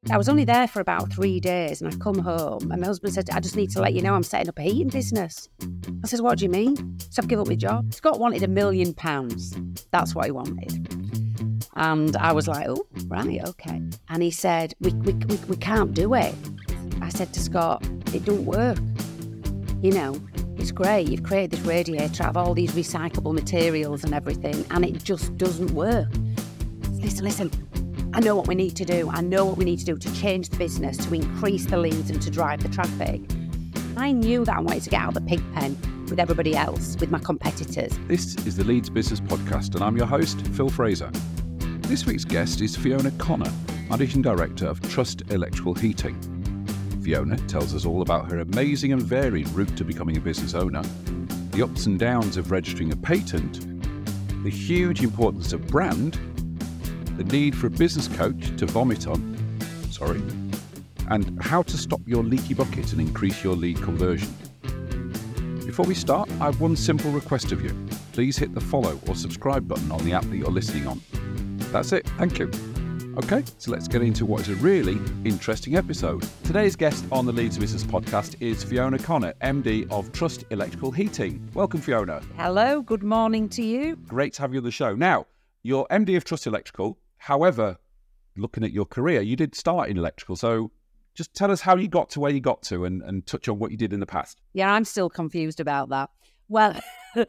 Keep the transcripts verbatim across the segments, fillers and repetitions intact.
I was only there for about three days and I come home and my husband said, I just need to let you know I'm setting up a heating business. I said, what do you mean? So I've given up my job. Scott wanted a million pounds. That's what he wanted. And I was like, oh, right, okay. And he said, we, we, we, we can't do it. I said to Scott, it don't work. You know, it's great. You've created this radiator out of all these recyclable materials and everything, and it just doesn't work. Listen, listen. I know what we need to do. I know what we need to do to change the business, to increase the leads and to drive the traffic. I knew that I wanted to get out of the pig pen with everybody else, with my competitors. This is the Leeds Business Podcast and I'm your host, Phil Fraser. This week's guest is Fiona Connor, Managing Director of Trust Electrical Heating. Fiona tells us all about her amazing and varied route to becoming a business owner, the ups and downs of registering a patent, the huge importance of brand, the need for a business coach to vomit on, sorry, and how to stop your leaky bucket and increase your lead conversion. Before we start, I have one simple request of you. Please hit the follow or subscribe button on the app that you're listening on. That's it, thank you. Okay, so let's get into what is a really interesting episode. Today's guest on the Leeds Business Podcast is Fiona Connor, M D of Trust Electrical Heating. Welcome, Fiona. Hello, good morning to you. Great to have you on the show. Now, you're M D of Trust Electrical. However, looking at your career, you did start in electrical. So just tell us how you got to where you got to and, and touch on what you did in the past. Yeah, I'm still confused about that. Well,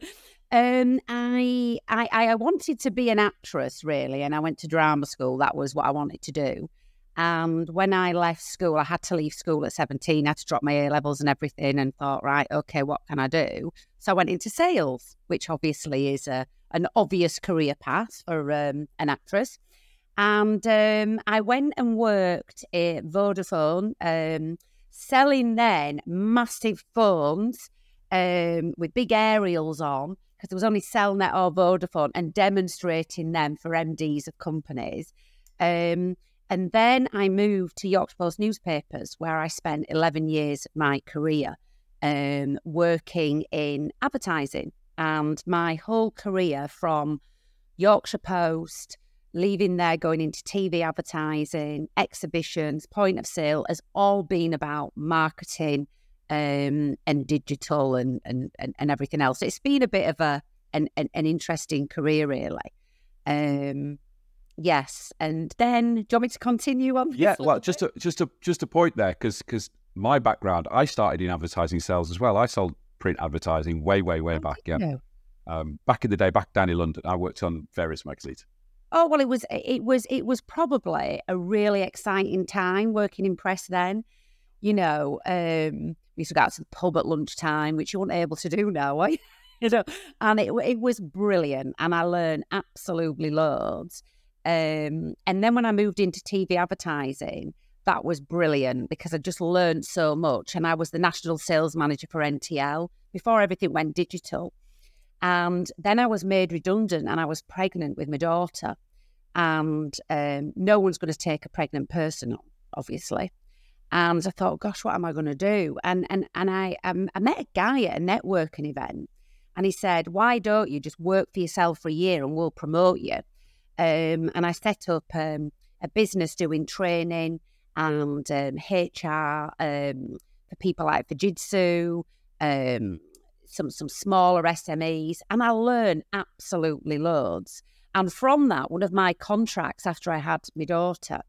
um, I, I I wanted to be an actress, really, and I went to drama school. That was what I wanted to do. And when I left school, I had to leave school at seventeen. I had to drop my A-levels and everything and thought, right, okay, what can I do? So I went into sales, which obviously is a, an obvious career path for um, an actress. And um, I went and worked at Vodafone, um, selling then massive phones um, with big aerials on, because there was only Cellnet or Vodafone, and demonstrating them for M Ds of companies. Um, and then I moved to Yorkshire Post Newspapers, where I spent eleven years of my career um, working in advertising. And my whole career from Yorkshire Post, leaving there, going into T V advertising, exhibitions, point of sale, has all been about marketing um, and digital and, and, and, and everything else. It's been a bit of a an, an, an interesting career, really. Um, yes, and then, do you want me to continue on? Yeah, well, just a, just a, just a point there, because because my background, I started in advertising sales as well. I sold print advertising way, way, way Oh, back. did Yeah, you? um, back in the day, back down in London, I worked on various magazines. Oh, well, it was it was it was probably a really exciting time working in press then. You know, um, we used to go out to the pub at lunchtime, which you weren't able to do now, are you? You know, and it it was brilliant, and I learned absolutely loads. Um, and then when I moved into T V advertising, that was brilliant because I just learned so much. And I was the national sales manager for N T L before everything went digital. And then I was made redundant and I was pregnant with my daughter. And um, no one's going to take a pregnant person on, obviously. And I thought, gosh, what am I going to do? And and and I um, I met a guy at a networking event, and he said, why don't you just work for yourself for a year and we'll promote you? Um, and I set up um, a business doing training and um, H R um, for people like Fujitsu, um, some some smaller S M Es, and I learned absolutely loads. And from that, one of my contracts after I had my daughter,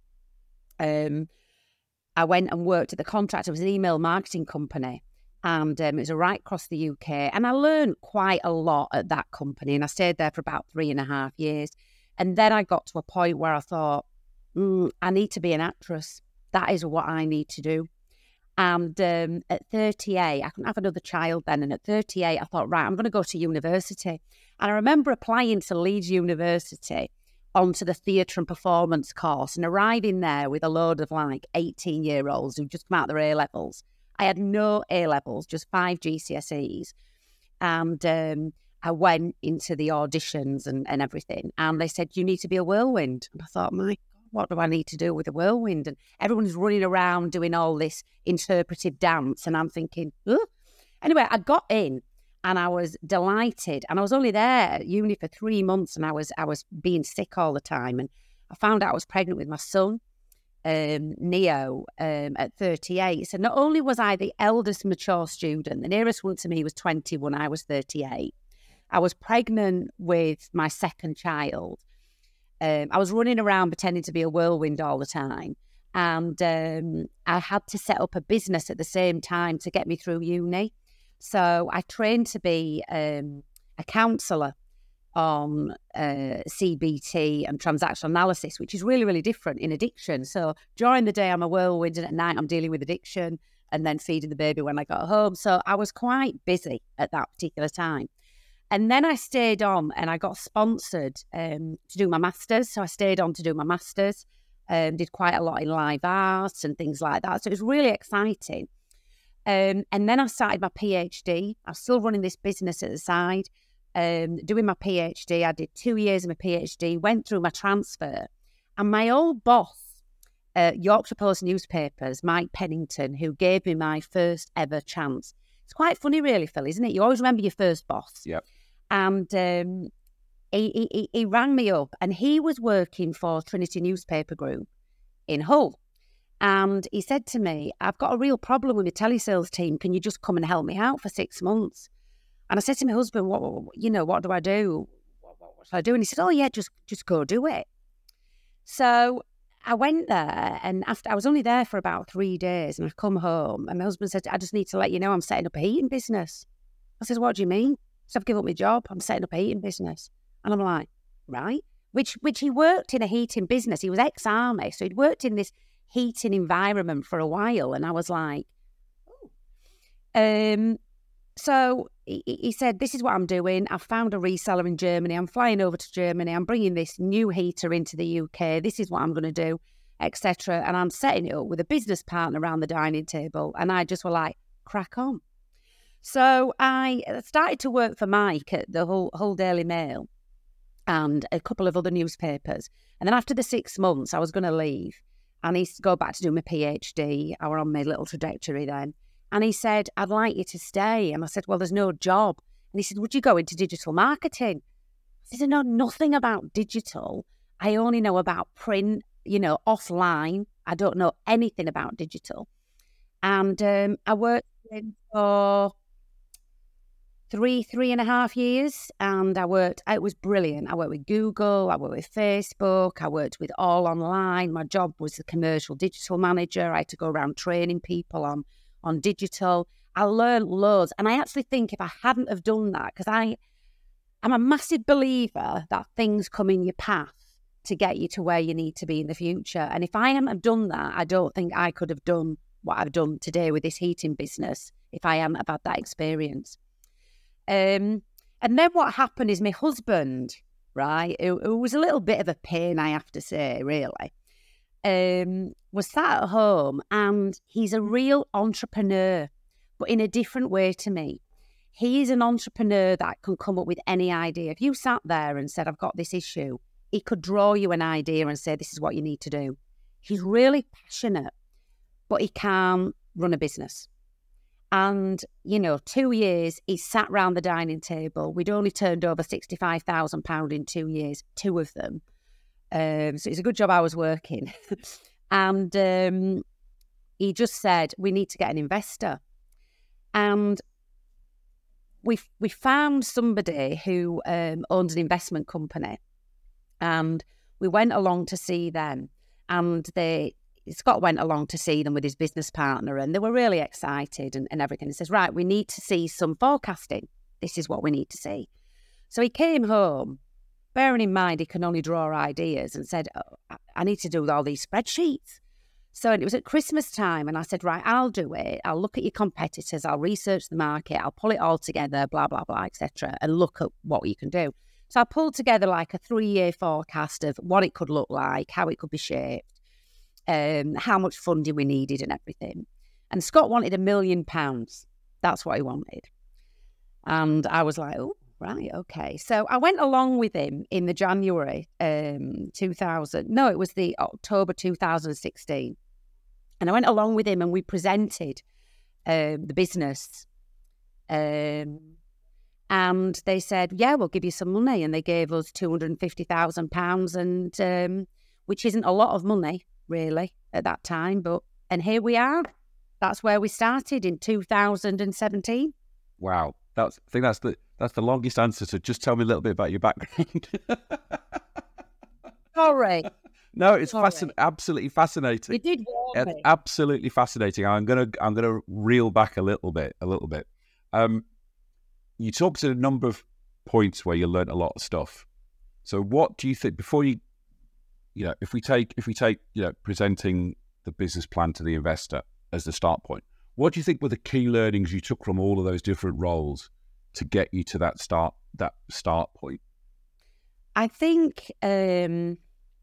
um, I went and worked at the contract. It was an email marketing company, and um, it was right across the U K. And I learned quite a lot at that company, and I stayed there for about three and a half years. And then I got to a point where I thought, mm, I need to be an actress. That is what I need to do. And um, at thirty-eight, I couldn't have another child then. And at thirty-eight, I thought, right, I'm going to go to university. And I remember applying to Leeds University onto the theatre and performance course and arriving there with a load of like eighteen-year-olds who'd just come out their A-levels. I had no A-levels, just five G C S Es. And um, I went into the auditions and, and everything. And they said, you need to be a whirlwind. And I thought, my what do I need to do with a whirlwind? And everyone's running around doing all this interpretive dance. And I'm thinking, ugh. Anyway, I got in and I was delighted. And I was only there at uni for three months and I was I was being sick all the time. And I found out I was pregnant with my son. um, Neo um, at thirty-eight. So not only was I the eldest mature student, the nearest one to me was twenty when I was thirty-eight. I was pregnant with my second child. Um, I was running around pretending to be a whirlwind all the time. And um, I had to set up a business at the same time to get me through uni. So I trained to be um, a counsellor on uh, C B T and transactional analysis, which is really, really different in addiction. So during the day, I'm a whirlwind, and at night, I'm dealing with addiction and then feeding the baby when I got home. So I was quite busy at that particular time. And then I stayed on and I got sponsored um, to do my master's. So I stayed on to do my master's, um, did quite a lot in live arts and things like that. So it was really exciting. Um, and then I started my PhD. I was still running this business at the side, um, doing my PhD. I did two years of my PhD, went through my transfer. And my old boss, uh, Yorkshire Post newspapers, Mike Pennington, who gave me my first ever chance. It's quite funny, really, Phil, isn't it? You always remember your first boss. Yep. And um, he, he, he rang me up, and he was working for Trinity Newspaper Group in Hull. And he said to me, I've got a real problem with my telesales team. Can you just come and help me out for six months? And I said to my husband, what, what you know, what do I do? What, what, what should I do? And he said, oh, yeah, just, just go do it. So I went there, and after I was only there for about three days, and I've come home, and my husband said, I just need to let you know I'm setting up a heating business. I said, what do you mean? So I've given up my job. I'm setting up a heating business. And I'm like, right. Which which he worked in a heating business. He was ex-army. So he'd worked in this heating environment for a while. And I was like, oh. Um, so he, he said, this is what I'm doing. I've found a reseller in Germany. I'm flying over to Germany. I'm bringing this new heater into the U K. This is what I'm going to do, et cetera. And I'm setting it up with a business partner around the dining table. And I just were like, crack on. So I started to work for Mike at the Hull, Hull Daily Mail and a couple of other newspapers. And then after the six months, I was going to leave and he go back to do my PhD. I was on my little trajectory then. And he said, I'd like you to stay. And I said, well, there's no job. And he said, would you go into digital marketing? I said, I know nothing about digital. I only know about print, you know, offline. I don't know anything about digital. And um, I worked for three, three and a half years. And I worked, it was brilliant. I worked with Google, I worked with Facebook, I worked with all online. My job was the commercial digital manager. I had to go around training people on, on digital. I learned loads. And I actually think if I hadn't have done that, because I, I'm a massive believer that things come in your path to get you to where you need to be in the future. And if I hadn't have done that, I don't think I could have done what I've done today with this heating business if I hadn't have had that experience. Um, and then what happened is my husband, right, it, it was a little bit of a pain, I have to say, really, um, was sat at home and he's a real entrepreneur, but in a different way to me. He is an entrepreneur that can come up with any idea. If you sat there and said, I've got this issue, he could draw you an idea and say, this is what you need to do. He's really passionate, but he can't run a business. And, you know, two years, he sat round the dining table. We'd only turned over sixty-five thousand pounds in two years, two of them. Um, so it's a good job I was working. and um, he just said, we need to get an investor. And we we found somebody who um, owns an investment company. And we went along to see them. And they... Scott went along to see them with his business partner and they were really excited and, and everything. He says, right, we need to see some forecasting. This is what we need to see. So he came home, bearing in mind he can only draw ideas, and said, oh, I need to do all these spreadsheets. So it was at Christmas time and I said, right, I'll do it. I'll look at your competitors. I'll research the market. I'll pull it all together, blah, blah, blah, et cetera, and look at what you can do. So I pulled together like a three-year forecast of what it could look like, how it could be shaped. Um, how much funding we needed and everything. And Scott wanted a million pounds. That's what he wanted. And I was like, oh, right, okay. So I went along with him in the January um, two thousand. No, it was the October two thousand sixteen. And I went along with him and we presented um, the business. Um, and they said, yeah, we'll give you some money. And they gave us two hundred fifty thousand pounds, and um, which isn't a lot of money. really, at that time. But and here we are. That's where we started in two thousand seventeen. Wow. That's, I think that's the that's the longest answer. So just tell me a little bit about your background. Sorry. No, it's Sorry. fascin- absolutely fascinating. You did warn It's me. absolutely fascinating. I'm gonna I'm gonna reel back a little bit, a little bit. Um, you talked at a number of points where you learned a lot of stuff. So, what do you think before you, you know, if we take if we take you know presenting the business plan to the investor as the start point, what do you think were the key learnings you took from all of those different roles to get you to that start that start point? I think um,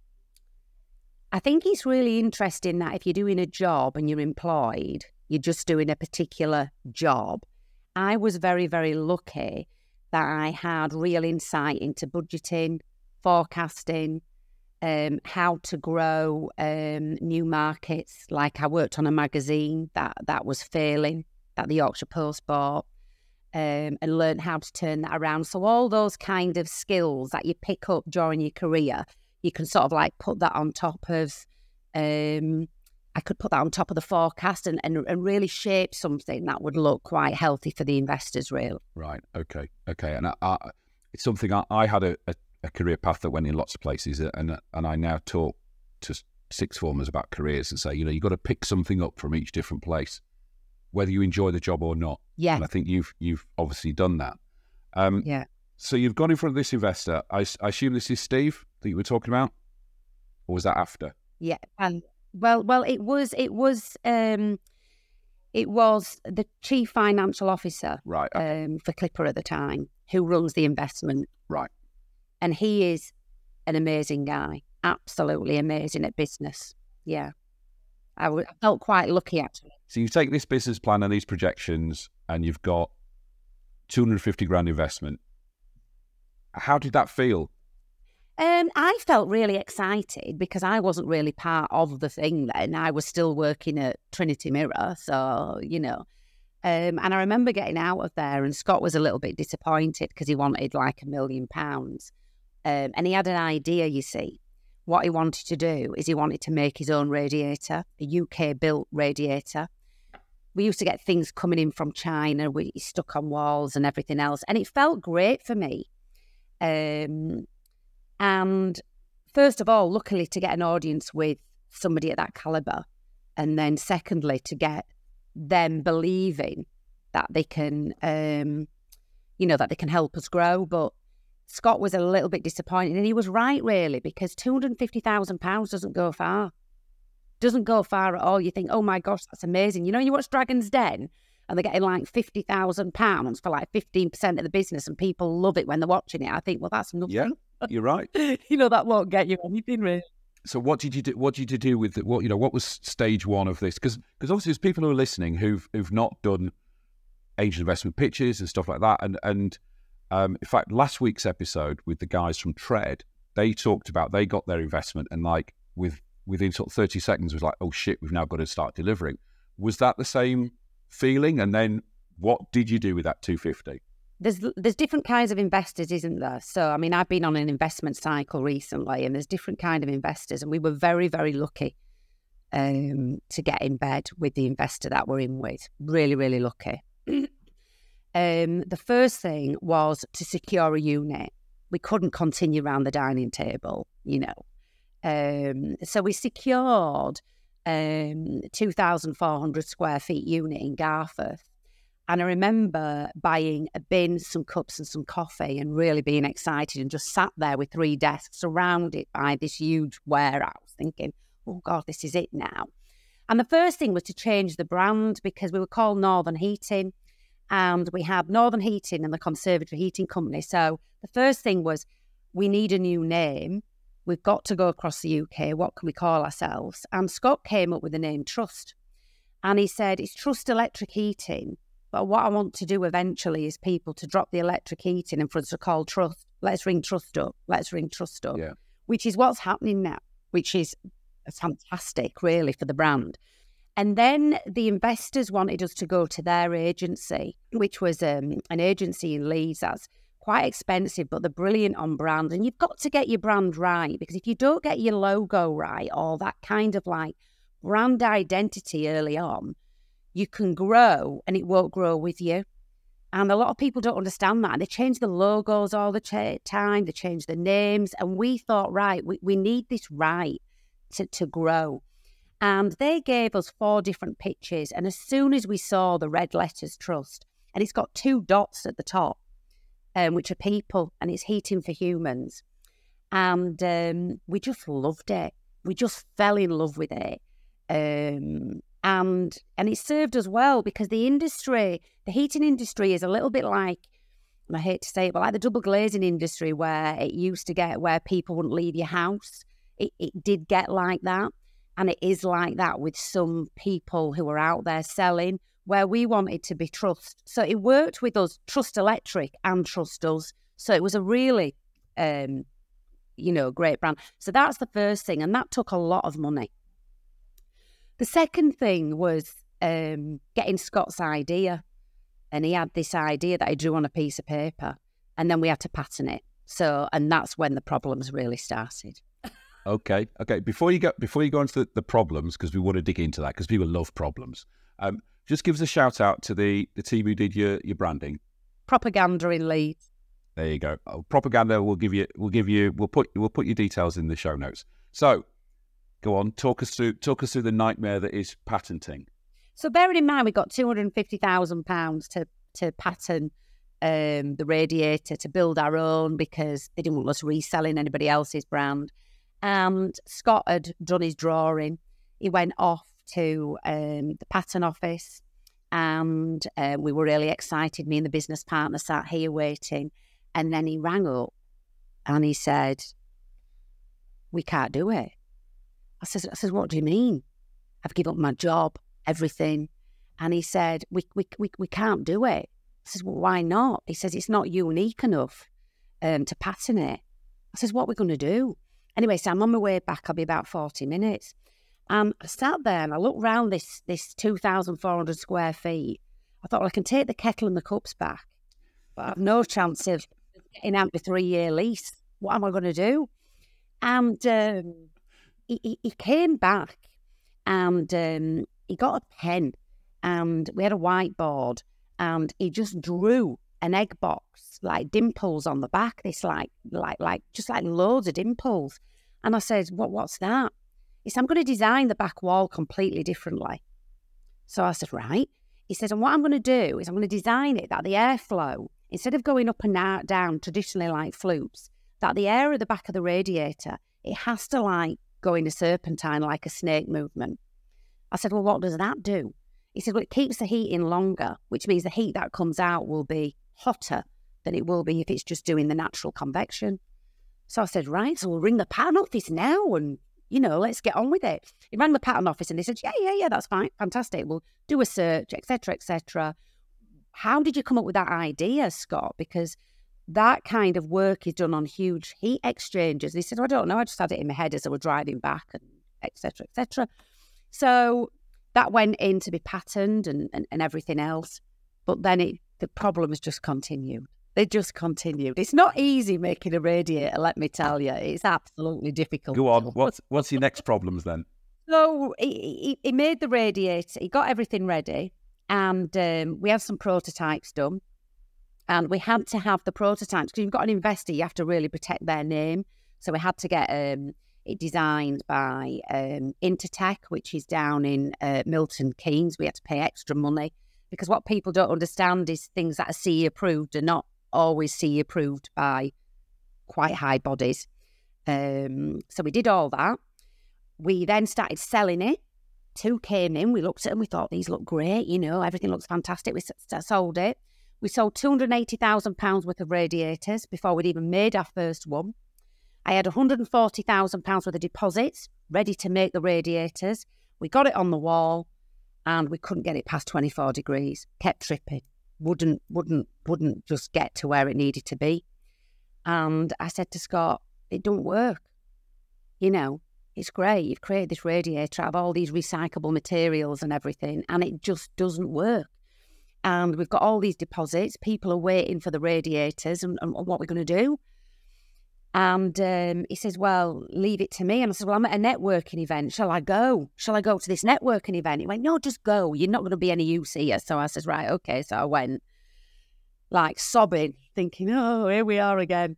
I think it's really interesting that if you're doing a job and you're employed, you're just doing a particular job. I was very, very lucky that I had real insight into budgeting, forecasting, um, how to grow um, new markets. Like I worked on a magazine that, that was failing, that the Yorkshire Post bought. Um, and learn how to turn that around. So all those kind of skills that you pick up during your career, you can sort of like put that on top of, um, I could put that on top of the forecast and, and, and really shape something that would look quite healthy for the investors, really. Right. Okay. Okay. And I, I, it's something I, I had a, a, a career path that went in lots of places, and and I now talk to sixth formers about careers and say, you know, you've got to pick something up from each different place, whether you enjoy the job or not. Yeah. And I think you've you've obviously done that. Um, yeah. So you've gone in front of this investor. I, I assume this is Steve that you were talking about, or was that after? Yeah. And well, well, it was it was um, it was the chief financial officer, right, okay. um, for Clipper at the time, who runs the investment. Right. And he is an amazing guy, absolutely amazing at business. Yeah. I, w- I felt quite lucky, actually. So you take this business plan and these projections, and you've got two hundred fifty grand investment. How did that feel? Um, I felt really excited because I wasn't really part of the thing then. I was still working at Trinity Mirror, so, you know. Um, and I remember getting out of there, and Scott was a little bit disappointed because he wanted like a million pounds. Um, and he had an idea, you see. What he wanted to do is he wanted to make his own radiator, a U K-built radiator. We used to get things coming in from China, we stuck on walls and everything else. And it felt great for me. Um, and first of all, luckily to get an audience with somebody at that calibre. And then secondly, to get them believing that they can, um, you know, that they can help us grow. But Scott was a little bit disappointed, and he was right, really, because two hundred fifty thousand pounds doesn't go far. Doesn't go far at all. You think, oh my gosh, that's amazing. You know, you watch Dragon's Den and they're getting like fifty thousand pounds for like fifteen percent of the business, and people love it when they're watching it. I think, well, that's nothing. Yeah, you're right. You know, that won't get you anything, really. So what did you do? What did you do with it? What, you know, what was stage one of this? Because because obviously there's people who are listening who've who've not done angel investment pitches and stuff like that. And and um, in fact, last week's episode with the guys from Tread, they talked about they got their investment, and like with within sort of thirty seconds was like, oh shit, we've now got to start delivering. Was that the same feeling? And then what did you do with that two hundred fifty? There's there's different kinds of investors, isn't there? So, I mean, I've been on an investment cycle recently, and there's different kind of investors, and we were very, very lucky um, to get in bed with the investor that we're in with. Really, really lucky. um, the first thing was to secure a unit. We couldn't continue around the dining table, you know. Um, so we secured um, two thousand four hundred square feet unit in Garforth. And I remember buying a bin, some cups and some coffee, and really being excited, and just sat there with three desks surrounded by this huge warehouse thinking, oh God, this is it now. And the first thing was to change the brand, because we were called Northern Heating, and we had Northern Heating and the Conservatory Heating Company. So the first thing was, we need a new name. We've got to go across the U K. What can we call ourselves? And Scott came up with the name Trust. And he said, it's Trust Electric Heating. But what I want to do eventually is people to drop the electric heating and for us to call Trust. Let's ring Trust up. Let's ring Trust up. Yeah. Which is what's happening now, which is fantastic, really, for the brand. And then the investors wanted us to go to their agency, which was um, an agency in Leeds that's quite expensive, but they're brilliant on brand. And you've got to get your brand right, because if you don't get your logo right or that kind of like brand identity early on, you can grow and it won't grow with you. And a lot of people don't understand that. And they change the logos all the ch- time. They change the names. And we thought, right, we, we need this right to, to grow. And they gave us four different pitches. And as soon as we saw the red letters Trust, and it's got two dots at the top, um, which are people, and it's heating for humans. And um, we just loved it. We just fell in love with it. Um, and and it served us well, because the industry, the heating industry is a little bit like, and I hate to say it, but like the double glazing industry, where it used to get where people wouldn't leave your house. It, it did get like that. And it is like that with some people who are out there selling, where we wanted to be Trust. So it worked with us, Trust Electric and Trust Us. So it was a really, um, you know, great brand. So that's the first thing. And that took a lot of money. The second thing was um, getting Scott's idea. And he had this idea that I drew on a piece of paper. And then we had to pattern it. So, and that's when the problems really started. Okay, okay. Before you go, before you go into the, the problems, because we want to dig into that, because people love problems. Um, just give us a shout out to the, the team who did your, your branding. Propaganda in Leeds. There you go. Oh, Propaganda. We'll give you. We'll give you. We'll put. We'll put your details in the show notes. So, go on. Talk us through. Talk us through the nightmare that is patenting. So, bearing in mind, we got two hundred and fifty thousand pounds to to patent um, the radiator, to build our own, because they didn't want us reselling anybody else's brand. And Scott had done his drawing. He went off to um, the patent office, and uh, we were really excited. Me and the business partner sat here waiting. And then he rang up and he said, "We can't do it." I said, I said, "What do you mean? I've given up my job, everything." And he said, we, we, we, we can't do it. I said, "Well, why not?" He says, "It's not unique enough um, to patent it." I says, "What are we going to do?" Anyway, so I'm on my way back. I'll be about forty minutes. Um, I sat there and I looked round this this two thousand four hundred square feet. I thought, well, I can take the kettle and the cups back, but I've no chance of getting out the three-year lease. What am I going to do? And um, he, he, he came back and um, he got a pen, and we had a whiteboard, and he just drew an egg box, like dimples on the back, this like, like, like, just like loads of dimples. And I said, what, what's that? He said, "I'm going to design the back wall completely differently." So I said, right. He said, "And what I'm going to do is I'm going to design it that the airflow, instead of going up and down traditionally like flutes, that the air at the back of the radiator, it has to like go in a serpentine, like a snake movement." I said, "Well, what does that do?" He said, "Well, it keeps the heat in longer, which means the heat that comes out will be hotter than it will be if it's just doing the natural convection." So I said, right, so we'll ring the patent office now and, you know, let's get on with it. He rang the patent office and they said, yeah, yeah, yeah, that's fine. Fantastic. We'll do a search, et cetera, et cetera. How did you come up with that idea, Scott? Because that kind of work is done on huge heat exchangers. And he said, "Oh, I don't know. I just had it in my head as I was driving back, and et cetera, et cetera." So that went in to be patented and, and, and everything else. But then it, the problems just continued. They just continued. It's not easy making a radiator, let me tell you. It's absolutely difficult. Go on. What's what's your next problems then? So he, he, he made the radiator. He got everything ready. And um, we had some prototypes done. And we had to have the prototypes, because you've got an investor, you have to really protect their name. So we had to get um, it designed by um, Intertech, which is down in uh, Milton Keynes. We had to pay extra money, because what people don't understand is things that are C E approved are not always C E approved by quite high bodies. Um, so we did all that. We then started selling it. Two came in, we looked at them, we thought these look great, you know, everything looks fantastic. We s- sold it. We sold two hundred and eighty thousand pounds worth of radiators before we'd even made our first one. I had one hundred and forty thousand pounds worth of deposits ready to make the radiators. We got it on the wall and we couldn't get it past twenty-four degrees. Kept tripping. Wouldn't, wouldn't, wouldn't just get to where it needed to be. And I said to Scott, it don't work. You know, it's great. You've created this radiator out of all these recyclable materials and everything, and it just doesn't work. and we've got all these deposits. People are waiting for the radiators and, and what we're going to do. And um, he says, well, leave it to me. And I said, well, I'm at a networking event. Shall I go? Shall I go to this networking event? He went, no, just go. You're not going to be any use here. So I said, right, okay. So I went, like sobbing, thinking, oh, here we are again.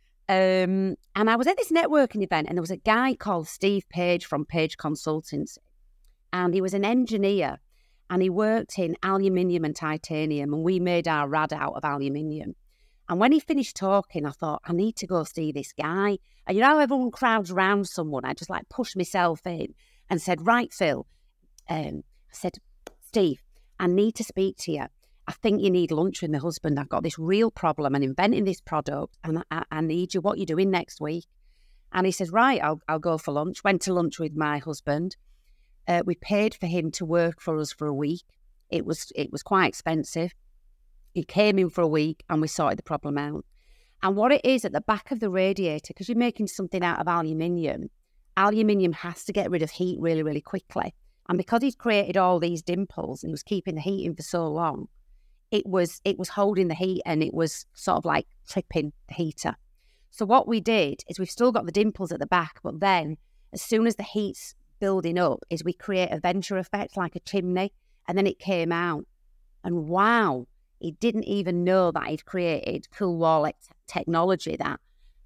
Um, and I was at this networking event, and there was a guy called Steve Page from Page Consultancy. And he was an engineer, and he worked in aluminium and titanium, and we made our rad out of aluminium. And when he finished talking, I thought, I need to go see this guy. And you know how everyone crowds around someone? I just like pushed myself in and said, right, Phil. Um, I said, Steve, I need to speak to you. I think you need lunch with my husband. I've got this real problem. I'm inventing this product, and I, I need you. What are you doing next week? And he says, right, I'll, I'll go for lunch. Went to lunch with my husband. Uh, we paid for him to work for us for a week. It was it was quite expensive. He came in for a week and we sorted the problem out. And what it is at the back of the radiator, because you're making something out of aluminium, aluminium has to get rid of heat really, really quickly. And because he's created all these dimples and he was keeping the heat in for so long, it was it was holding the heat and it was sort of like tripping the heater. So what we did is we've still got the dimples at the back, but then as soon as the heat's building up, is we create a venture effect like a chimney, and then it came out. And wow, he didn't even know that he'd created cool wall technology that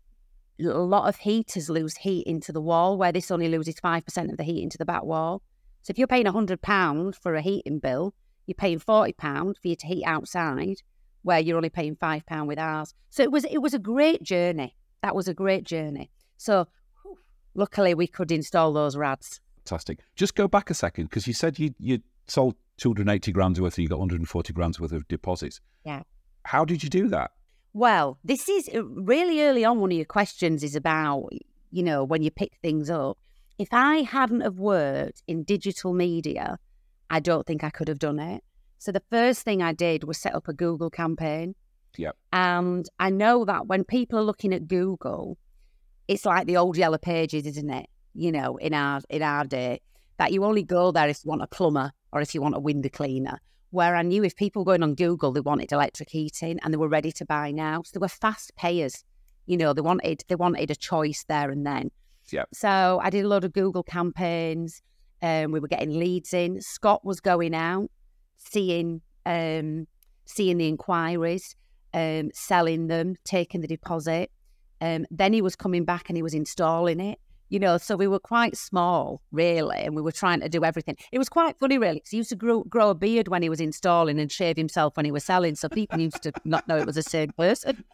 a lot of heaters lose heat into the wall, where this only loses five percent of the heat into the back wall. So if you're paying one hundred pounds for a heating bill, you're paying forty pounds for you to heat outside, where you're only paying five pounds with ours. So it was it was a great journey. That was a great journey. So whew, luckily we could install those rads. Fantastic. Just go back a second, because you said you you sold two hundred eighty grand's worth and you got one hundred forty grand's worth of deposits. Yeah. How did you do that? Well, this is really early on. One of your questions is about, you know, when you pick things up. If I hadn't have worked in digital media, I don't think I could have done it. So the first thing I did was set up a Google campaign. Yeah. And I know that when people are looking at Google, it's like the old yellow pages, isn't it? You know, in our in our day, that you only go there if you want a plumber or if you want a window cleaner. Where I knew if people were going on Google, they wanted electric heating and they were ready to buy now. So they were fast payers. You know, they wanted they wanted a choice there and then. Yeah. So I did a lot of Google campaigns. Um, we were getting leads in. Scott was going out, seeing um, seeing the inquiries, um, selling them, taking the deposit. Um, then he was coming back and he was installing it. You know, so we were quite small, really, and we were trying to do everything. It was quite funny, really, because he used to grow, grow a beard when he was installing and shave himself when he was selling, so people used to not know it was the same person.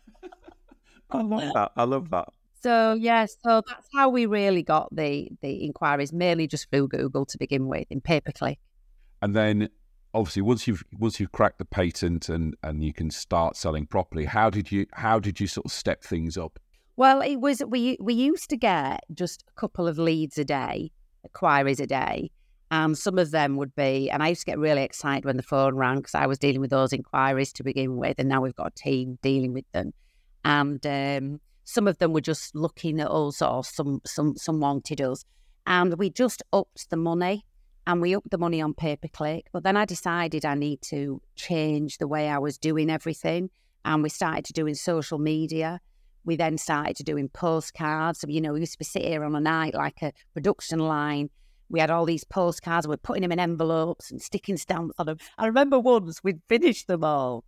I love that. I love that. So, yeah, so that's how we really got the the inquiries, mainly just through Google to begin with, in pay-per-click. And then, obviously, once you've once you've cracked the patent and, and you can start selling properly, how did you how did you sort of step things up? Well, it was we we used to get just a couple of leads a day, inquiries a day, and some of them would be, and I used to get really excited when the phone rang because I was dealing with those inquiries to begin with, and now we've got a team dealing with them, and um, some of them were just looking at us or some some some wanted us, and we just upped the money, and we upped the money on pay-per-click. But then I decided I need to change the way I was doing everything, and we started to doing social media. We then started to doing postcards. You know, we used to be sit here on a night like a production line. We had all these postcards. We were putting them in envelopes and sticking stamps on them. I remember once we'd finished them all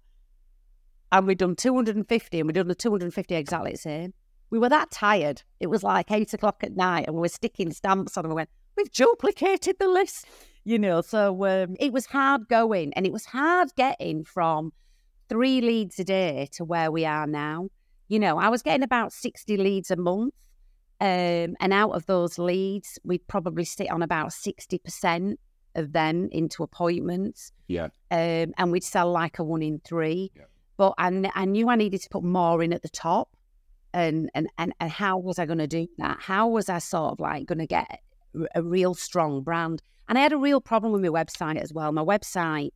and we'd done two hundred fifty and we'd done the two hundred fifty exactly the same. We were that tired. It was like eight o'clock at night and we were sticking stamps on them. We went, we've duplicated the list, you know. So um, it was hard going, and it was hard getting from three leads a day to where we are now. You know, I was getting about sixty leads a month, um, and out of those leads, we'd probably sit on about sixty percent of them into appointments. Yeah. Um, and we'd sell like a one in three. Yeah. But I, I knew I needed to put more in at the top. And, and, and, and how was I going to do that? How was I sort of like going to get a real strong brand? And I had a real problem with my website as well. My website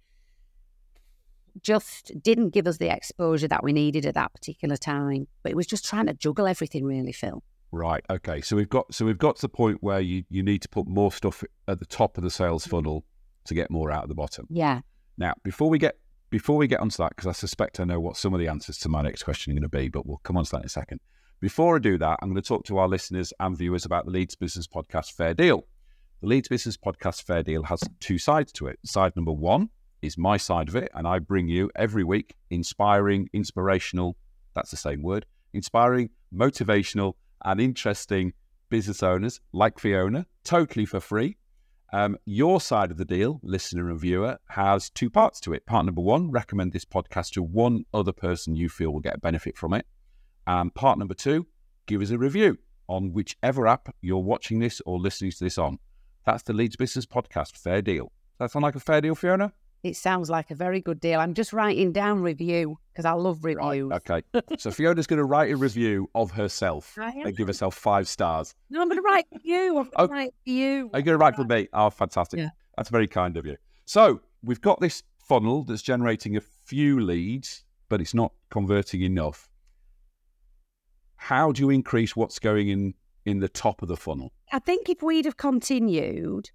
just didn't give us the exposure that we needed at that particular time. But it was just trying to juggle everything, really, Phil. Right. Okay. So we've got so we've got to the point where you, you need to put more stuff at the top of the sales funnel to get more out of the bottom. Yeah. Now, before we get before we get onto that, because I suspect I know what some of the answers to my next question are going to be, but we'll come on to that in a second. Before I do that, I'm going to talk to our listeners and viewers about the Leeds Business Podcast Fair Deal. The Leeds Business Podcast Fair Deal has two sides to it. Side number one is my side of it, and I bring you every week inspiring, inspirational, that's the same word, inspiring, motivational, and interesting business owners like Fiona, totally for free. Um, your side of the deal, listener and viewer, has two parts to it. Part number one, recommend this podcast to one other person you feel will get a benefit from it. And part number two, give us a review on whichever app you're watching this or listening to this on. That's the Leeds Business Podcast Fair Deal. Does that sound like a fair deal, Fiona? It sounds like a very good deal. I'm just writing down review because I love reviews. Right, okay. So Fiona's going to write a review of herself and give herself five stars. No, I'm going to write for you. I'm going to oh, write for you. Are you going to write for me? Oh, fantastic. Yeah. That's very kind of you. So we've got this funnel that's generating a few leads, but it's not converting enough. How do you increase what's going in in the top of the funnel? I think if we'd have continued...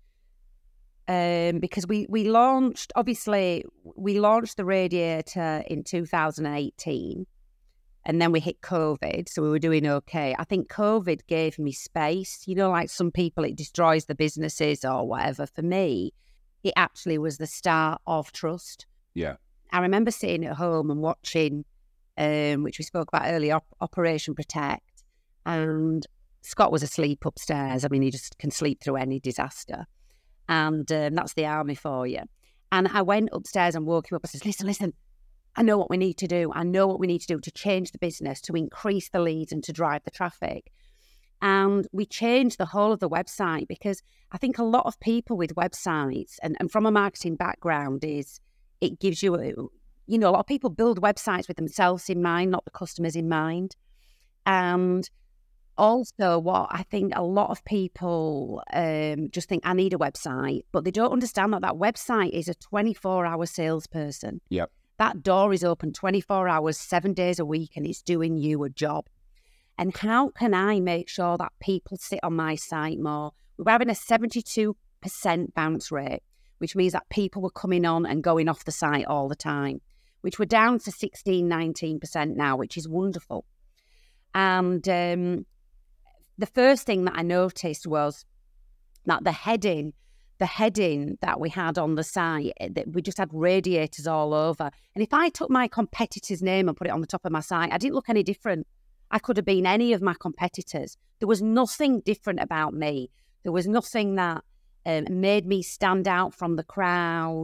Um, because we, we launched, obviously, we launched the radiator in two thousand eighteen and then we hit COVID, so we were doing okay. I think COVID gave me space. You know, like some people, it destroys the businesses or whatever. For me, it actually was the start of trust. Yeah. I remember sitting at home and watching, um, which we spoke about earlier, Op- Operation Protect, and Scott was asleep upstairs. I mean, he just can sleep through any disaster. And um, that's the army for you. And I went upstairs and woke him up and said, listen, listen, I know what we need to do. I know what we need to do to change the business, to increase the leads and to drive the traffic. And we changed the whole of the website because I think a lot of people with websites and, and from a marketing background is it gives you, a, you know, a lot of people build websites with themselves in mind, not the customers in mind. And also, what I think a lot of people um, just think, I need a website, but they don't understand that that website is a twenty-four hour salesperson. Yep. That door is open twenty-four hours, seven days a week, and it's doing you a job. And how can I make sure that people sit on my site more? We're having a seventy-two percent bounce rate, which means that people were coming on and going off the site all the time, which we're down to sixteen, nineteen percent now, which is wonderful. And um, the first thing that I noticed was that the heading, the heading that we had on the site, that we just had radiators all over. And if I took my competitor's name and put it on the top of my site, I didn't look any different. I could have been any of my competitors. There was nothing different about me. There was nothing that um, made me stand out from the crowd,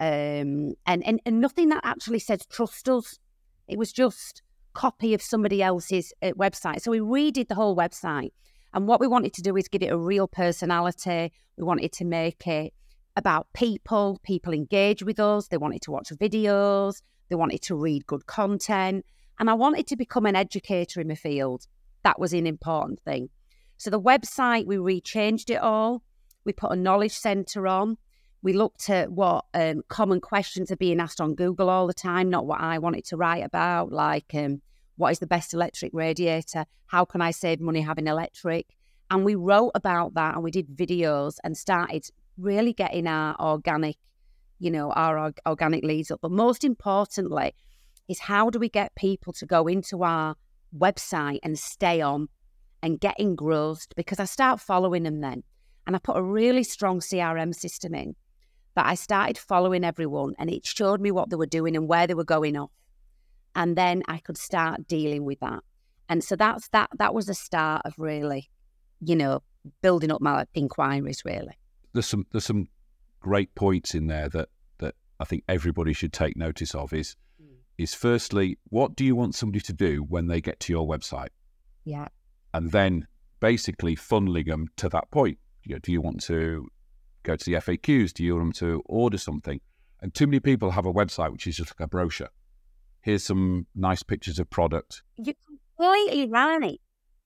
um, and, and, and nothing that actually says trust us. It was just copy of somebody else's uh, website. So we redid the whole website. And what we wanted to do is give it a real personality. We wanted to make it about people. People engage with us. They wanted to watch videos. They wanted to read good content. And I wanted to become an educator in my field. That was an important thing. So the website, we rechanged it all. We put a knowledge centre on. We looked at what um, common questions are being asked on Google all the time, not what I wanted to write about, like um, what is the best electric radiator? How can I save money having electric? And we wrote about that and we did videos and started really getting our organic, you know, our org- organic leads up. But most importantly is how do we get people to go into our website and stay on and get engrossed? Because I start following them then. And I put a really strong C R M system in that I started following everyone and it showed me what they were doing and where they were going off. And then I could start dealing with that. And so that's that that was the start of really, you know, building up my inquiries, really. There's some there's some great points in there that, that I think everybody should take notice of is, mm. is firstly, what do you want somebody to do when they get to your website? Yeah. And then basically funneling them to that point. You know, do you want to go to the F A Qs? Do you want them to order something? And too many people have a website which is just like a brochure. Here's some nice pictures of product. You're completely right.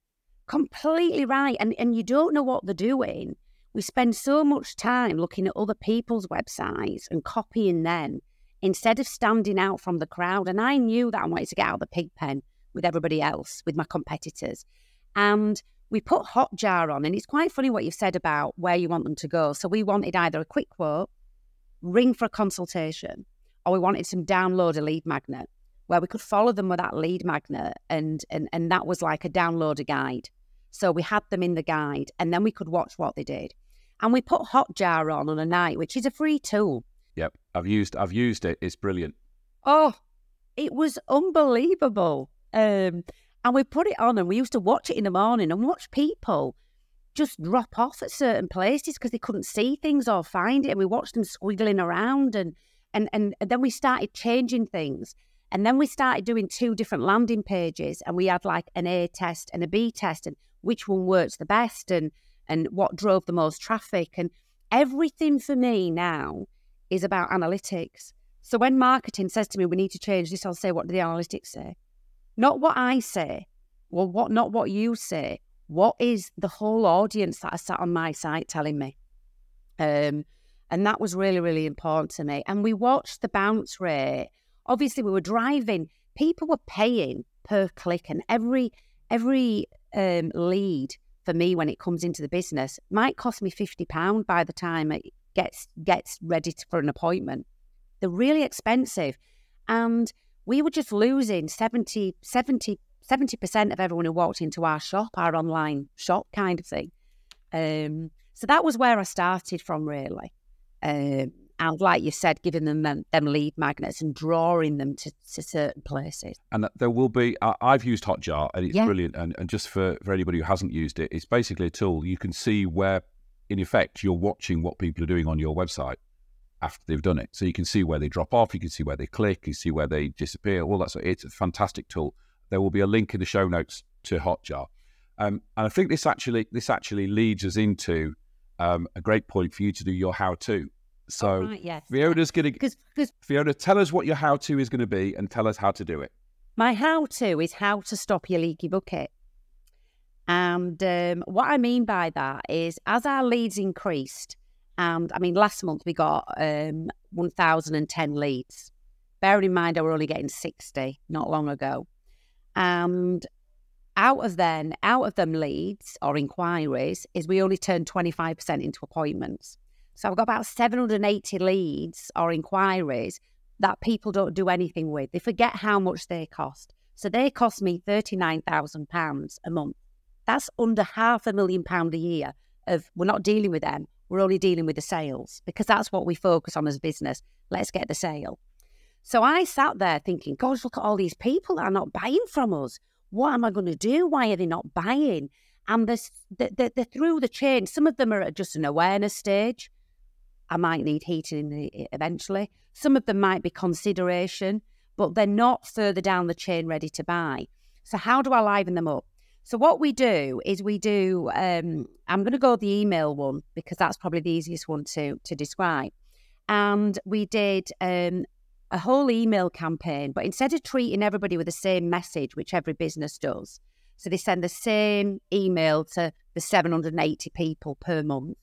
Completely right. And and you don't know what they're doing. We spend so much time looking at other people's websites and copying them instead of standing out from the crowd. And I knew that I wanted to get out of the pig pen with everybody else, with my competitors. And we put Hotjar on. And it's quite funny what you've said about where you want them to go. So we wanted either a quick quote, ring for a consultation, or we wanted some download a lead magnet where we could follow them with that lead magnet, and and and that was like a downloader guide. So we had them in the guide, and then we could watch what they did. And we put Hotjar on on a night, which is a free tool. Yep, I've used I've used it. It's brilliant. Oh, it was unbelievable. Um, and we put it on, and we used to watch it in the morning and watch people just drop off at certain places because they couldn't see things or find it. And we watched them squiggling around, and and and, and then we started changing things. And then we started doing two different landing pages, and we had like an A test and a B test, and which one works the best, and and what drove the most traffic. And everything for me now is about analytics. So when marketing says to me, we need to change this, I'll say, what do the analytics say? Not what I say, well, what not what you say. What is the whole audience that are sat on my site telling me? Um, and that was really, really important to me. And we watched the bounce rate. Obviously, we were driving. People were paying per click, and every every um, lead for me when it comes into the business might cost me fifty pounds by the time it gets gets ready to, for an appointment. They're really expensive. And we were just losing seventy, seventy, seventy percent of everyone who walked into our shop, our online shop kind of thing. Um, so that was where I started from, really. Um, and like you said, giving them, them them lead magnets and drawing them to, to certain places. And there will be, uh, I've used Hotjar, and it's Yeah. brilliant. And, and just for, for anybody who hasn't used it, it's basically a tool. You can see where, in effect, you're watching what people are doing on your website after they've done it. So you can see where they drop off, you can see where they click, you see where they disappear, all that. So it's a fantastic tool. There will be a link in the show notes to Hotjar. Um, and I think this actually this actually leads us into um, a great point for you to do your how-to. So Oh, right, yes. Fiona's going to, Because Fiona, tell us what your how-to is going to be and tell us how to do it. my how-to is how to stop your leaky bucket. And um, what I mean by that is, as our leads increased, and I mean, last month we got um, one thousand ten leads. Bearing in mind, I were only getting sixty not long ago. And out of then, out of them leads or inquiries, is we only turned twenty-five percent into appointments. So I've got about seven hundred eighty leads or inquiries that people don't do anything with. They forget how much they cost. So they cost me thirty-nine thousand pounds a month. That's under half a million pounds a year of, we're not dealing with them. We're only dealing with the sales, because that's what we focus on as a business. Let's get the sale. So I sat there thinking, gosh, look at all these people that are not buying from us. What am I going to do? Why are they not buying? And they're, they're, they're through the chain. Some of them are at just an awareness stage. I might need heating in the, eventually. Some of them might be consideration, but they're not further down the chain ready to buy. So how do I liven them up? So what we do is we do, um, I'm going to go the email one because that's probably the easiest one to, to describe. And we did um, a whole email campaign, but instead of treating everybody with the same message, which every business does, so they send the same email to the seven hundred eighty people per month,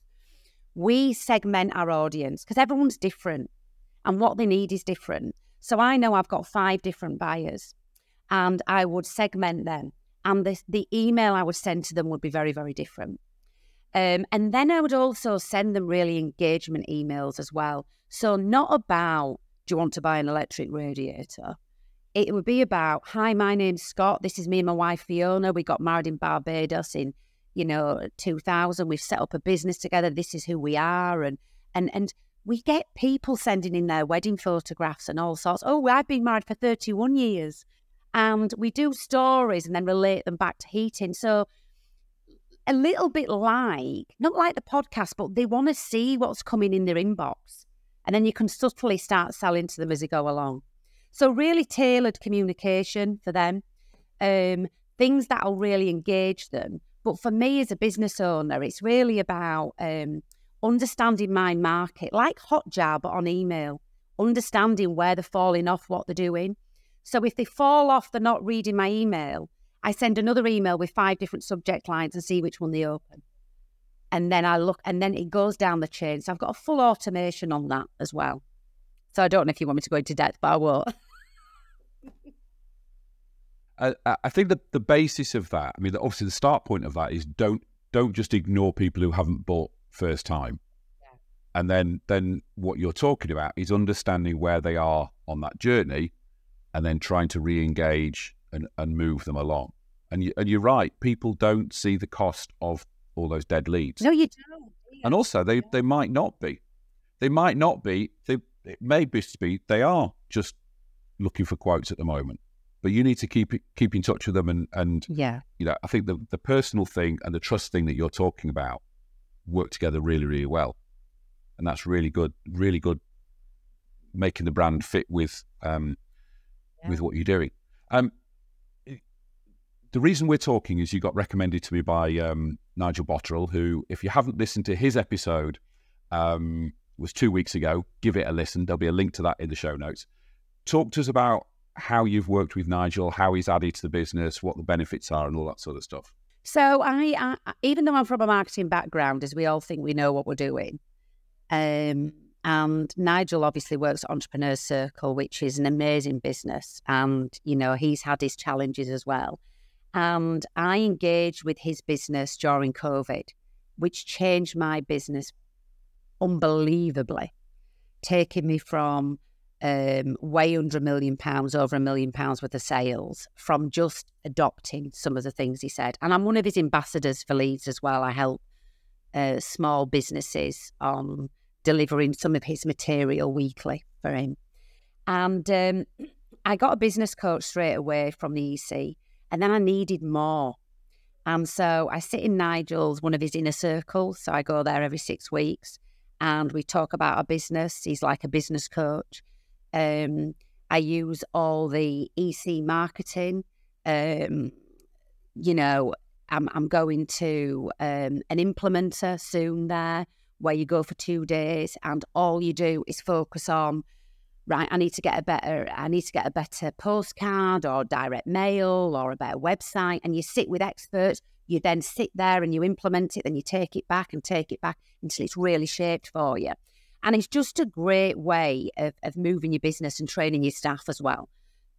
we segment our audience because everyone's different and what they need is different. So I know I've got five different buyers and I would segment them. And the, the email I would send to them would be very, very different. Um, and then I would also send them really engagement emails as well. So not about, do you want to buy an electric radiator? It would be about, hi, my name's Scott. This is me and my wife, Fiona. We got married in Barbados in, you know, two thousand. We've set up a business together. This is who we are. And, and, and we get people sending in their wedding photographs and all sorts. Oh, I've been married for thirty-one years. And we do stories and then relate them back to heating. So a little bit like, not like the podcast, but they want to see what's coming in their inbox. And then you can subtly start selling to them as they go along. So really tailored communication for them, um, things that will really engage them. But for me as a business owner, it's really about um, understanding my market, like Hotjar, but on email, understanding where they're falling off, what they're doing. So if they fall off, they're not reading my email, I send another email with five different subject lines and see which one they open. And then I look, and then it goes down the chain. So I've got a full automation on that as well. So I don't know if you want me to go into depth, but I won't. I, I think that the basis of that, I mean, obviously the start point of that is don't don't just ignore people who haven't bought first time. And then, then what you're talking about is understanding where they are on that journey and then trying to re-engage and, and move them along. And, you, and you're right, people don't see the cost of all those dead leads. No, you don't. Yeah. And also, they, they might not be. They might not be. They, it may be, they are just looking for quotes at the moment. But you need to keep keep in touch with them. And, and yeah. you know, I think the, the personal thing and the trust thing that you're talking about work together really, really well. And that's really good, really good, making the brand fit with um, yeah. with what you're doing. Um, the reason we're talking is you got recommended to me by um, Nigel Botterill, who, if you haven't listened to his episode, um, was two weeks ago. Give it a listen. There'll be a link to that in the show notes. Talk to us about how you've worked with Nigel, how he's added to the business, what the benefits are, and all that sort of stuff. So I, I even though I'm from a marketing background, as we all think we know what we're doing, um, and Nigel obviously works at Entrepreneurs Circle, which is an amazing business, and you know he's had his challenges as well. And I engaged with his business during COVID, which changed my business unbelievably, taking me from um, way under a million pounds, over a million pounds worth of sales from just adopting some of the things he said. And I'm one of his ambassadors for Leeds as well. I help uh, small businesses on delivering some of his material weekly for him. And um, I got a business coach straight away from the E C, and then I needed more. And so I sit in Nigel's, one of his inner circles. So I go there every six weeks and we talk about our business. He's like a business coach. Um, I use all the E C marketing. Um, you know, I'm, I'm going to um, an implementer soon there where you go for two days and all you do is focus on, right, I need to get a better, I need to get a better postcard or direct mail or a better website. And you sit with experts, you then sit there and you implement it, then you take it back and take it back until it's really shaped for you. And it's just a great way of, of moving your business and training your staff as well.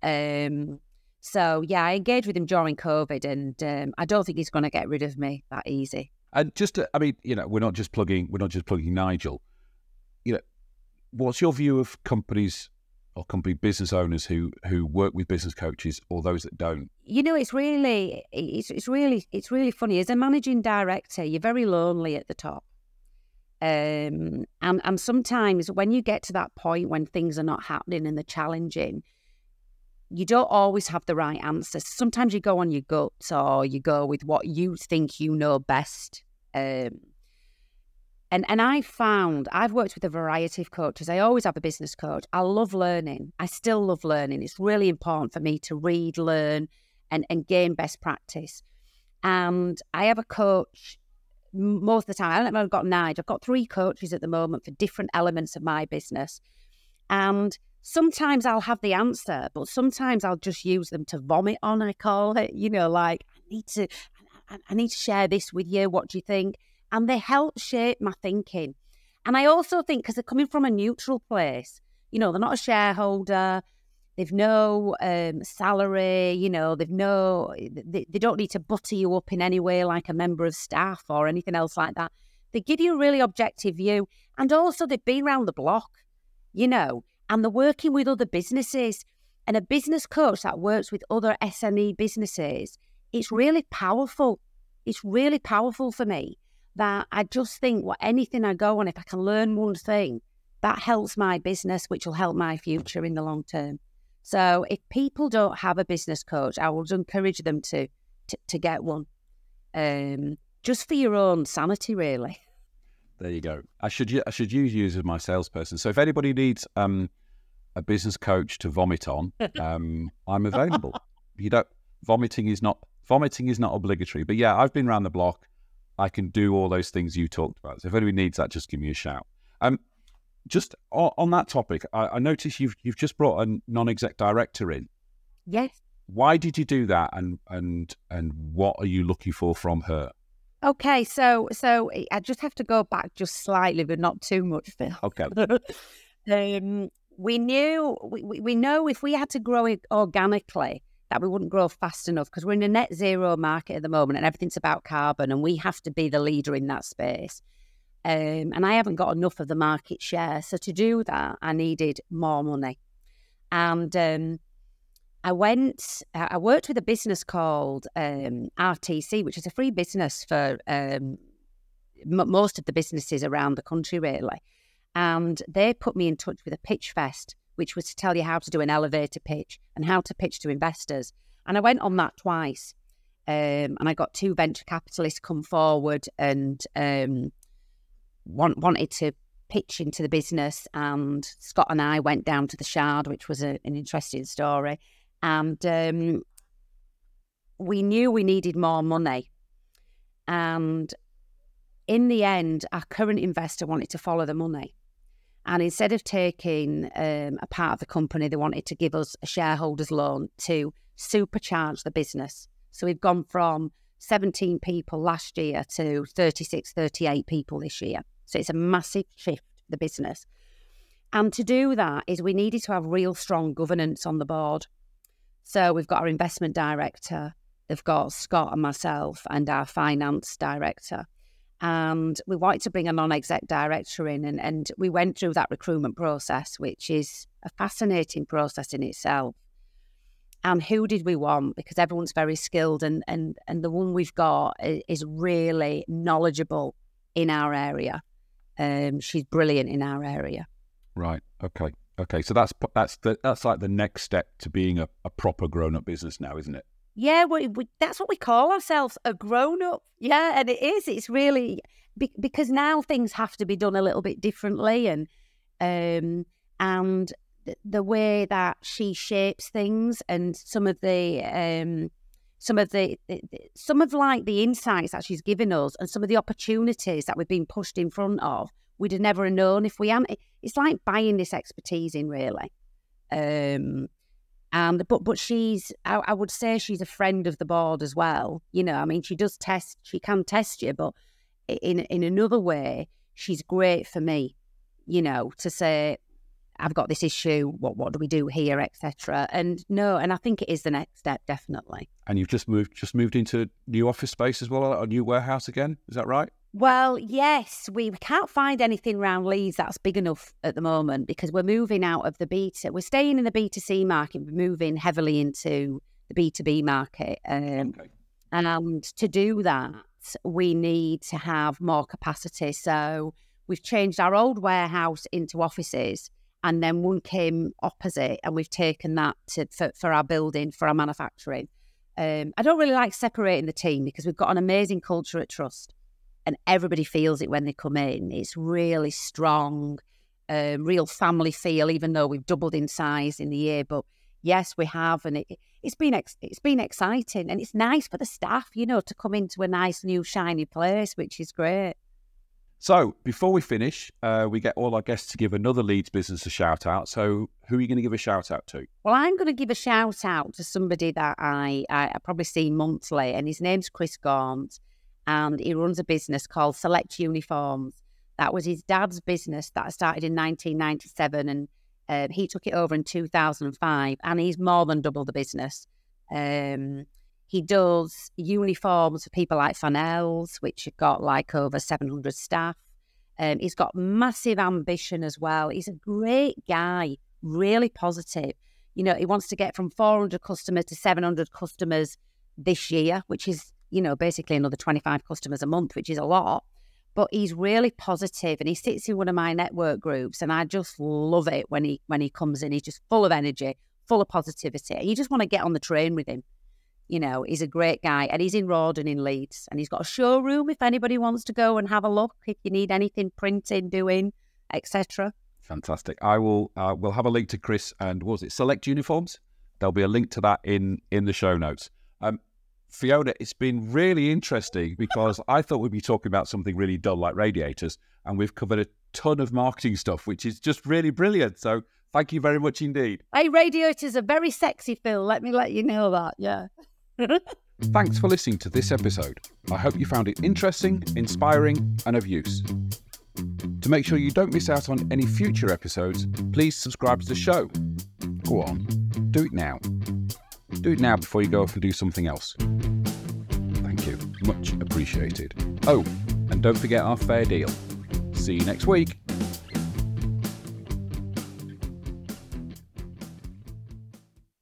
Um, so, yeah, I engaged with him during COVID and um, I don't think he's going to get rid of me that easy. And just, to, I mean, you know, we're not just plugging, we're not just plugging Nigel. You know, what's your view of companies or company business owners who, who work with business coaches or those that don't? You know, it's really, it's, it's really, it's really funny. As a managing director, you're very lonely at the top. Um, and, and sometimes when you get to that point when things are not happening and they're challenging, you don't always have the right answers. Sometimes you go on your gut or you go with what you think you know best. Um, and, and I found, I've worked with a variety of coaches. I always have a business coach. I love learning. I still love learning. It's really important for me to read, learn, and, and gain best practice. And I have a coach most of the time. I don't know if I've got nine. I've got three coaches at the moment for different elements of my business. And sometimes I'll have the answer, but sometimes I'll just use them to vomit on, I call it. You know, like, I need to, I, I need to share this with you. What do you think? And they help shape my thinking. And I also think, because they're coming from a neutral place, you know, they're not a shareholder, they've no um, salary, you know, they've no, they, they don't need to butter you up in any way like a member of staff or anything else like that. They give you a really objective view. And also they've been around the block, you know, and they're working with other businesses. And a business coach that works with other S M E businesses, it's really powerful. It's really powerful for me that I just think what anything I go on, if I can learn one thing, that helps my business, which will help my future in the long term. So if people don't have a business coach, I would encourage them to to, to get one, um, just for your own sanity, really. There you go. I should I should use you as my salesperson. So if anybody needs um, a business coach to vomit on, um, I'm available. You don't vomiting is not vomiting is not obligatory. But yeah, I've been around the block. I can do all those things you talked about. So if anybody needs that, just give me a shout. Um, just on, on that topic, I, I noticed you've you've just brought a non-exec director in. Yes. Why did you do that, and and and what are you looking for from her? Okay, so so I just have to go back just slightly, but not too much, Phil. Okay. um, we knew we we know if we had to grow it organically, that we wouldn't grow fast enough because we're in a net zero market at the moment and everything's about carbon and we have to be the leader in that space. Um, and I haven't got enough of the market share. So to do that, I needed more money. And um, I went, I worked with a business called um, R T C, which is a free business for um, m- most of the businesses around the country, really. And they put me in touch with a pitch fest, which was to tell you how to do an elevator pitch and how to pitch to investors. And I went on that twice. Um, and I got two venture capitalists come forward and um, want, wanted to pitch into the business. And Scott and I went down to the Shard, which was a, an interesting story. And um, we knew we needed more money. And in the end, our current investor wanted to follow the money. And instead of taking um, a part of the company, they wanted to give us a shareholders loan to supercharge the business. So we've gone from seventeen people last year to thirty-six, thirty-eight people this year. So it's a massive shift for the business. And to do that is we needed to have real strong governance on the board. So we've got our investment director, they've got Scott and myself and our finance director. And we wanted to bring a non-exec director in, and, and we went through that recruitment process, which is a fascinating process in itself. And who did we want? Because everyone's very skilled, and, and, and the one we've got is really knowledgeable in our area. Um, she's brilliant in our area. Right. Okay. Okay. So that's that's the, that's like the next step to being a, a proper grown-up business now, isn't it? Yeah, we, we, that's what we call ourselves, a grown-up. Yeah, and it is. It's really, be, because now things have to be done a little bit differently, and um, and the, the way that she shapes things, and some of the um, some of the, the some of like the insights that she's given us, and some of the opportunities that we've been pushed in front of, we'd have never known if we hadn't. It's like buying this expertise in, really. Um, And but but she's, I, I would say she's a friend of the board as well. You know, I mean, she does test, she can test you, but in in another way, she's great for me. You know, to say, I've got this issue. What what do we do here, et cetera. And no, and I think it is the next step, definitely. And you've just moved just moved into new office space as well, a new warehouse again. Is that right? Well, yes, we can't find anything around Leeds that's big enough at the moment, because we're moving out of the B two. We're staying in the B two C market, we're moving heavily into the B two B market. Um, okay. And to do that, we need to have more capacity. So we've changed our old warehouse into offices, and then one came opposite, and we've taken that to, for, for our building, for our manufacturing. Um, I don't really like separating the team, because we've got an amazing culture at Trust. And everybody feels it when they come in. It's really strong, uh, real family feel, even though we've doubled in size in the year. But yes, we have. And it, it's been ex- it's been exciting. And it's nice for the staff, you know, to come into a nice, new, shiny place, which is great. So before we finish, uh, we get all our guests to give another Leeds business a shout out. So who are you going to give a shout out to? Well, I'm going to give a shout out to somebody that I, I, I probably see monthly. And his name's Chris Gaunt. And he runs a business called Select Uniforms. That was his dad's business that started in nineteen ninety-seven, and uh, he took it over in two thousand five, and he's more than doubled the business. Um, he does uniforms for people like Fanells, which have got like over seven hundred staff. Um, he's got massive ambition as well. He's a great guy, really positive. You know, he wants to get from four hundred customers to seven hundred customers this year, which is, you know, basically another twenty-five customers a month, which is a lot. But he's really positive, and he sits in one of my network groups, and I just love it when he when he comes in. He's just full of energy, full of positivity. You just want to get on the train with him. You know, he's a great guy, and he's in Rawdon in Leeds, and he's got a showroom if anybody wants to go and have a look, if you need anything printing, doing, et cetera. Fantastic. I will. Uh, we'll have a link to Chris and what was it Select Uniforms? There'll be a link to that in in the show notes. Um, Fiona, it's been really interesting, because I thought we'd be talking about something really dull like radiators, and we've covered a ton of marketing stuff, which is just really brilliant. So thank you very much indeed. Hey, radiators are very sexy, Phil. Let me let you know that. Yeah. Thanks for listening to this episode. I hope you found it interesting, inspiring, and of use. To make sure you don't miss out on any future episodes, please subscribe to the show. Go on, do it now. Do it now before you go off and do something else. Thank you. Much appreciated. Oh, and don't forget our fair deal. See you next week.